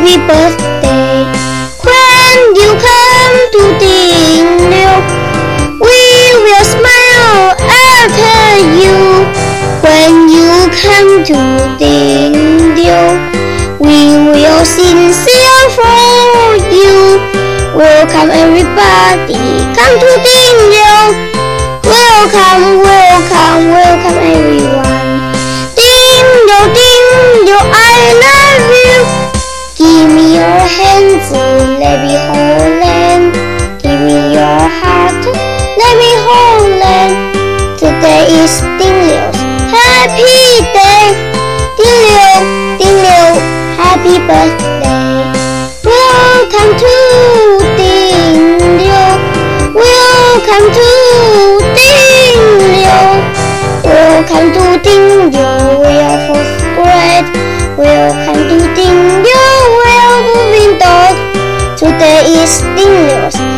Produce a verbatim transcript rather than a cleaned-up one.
happy birthday. When you come to Ding Liu, we will smile after you. When you come to Ding Liu, we will sing sing for you. Welcome everybody, come to Ding Liu. Welcome, welcome, welcome everyone. Ding Liu, Ding Liu, I love you. Give me your hands, let me hold them. Give me your heart, let me hold them. Today is Ding Liu's happy day. Ding Liu, Ding Liu, happy birthday. Welcome to Ding Liu. Welcome to Ding Liu. Welcome to Ding Liu, we are fourth grade. Welcome to Ding Liu, we are moving dog. Today is Ding Liu's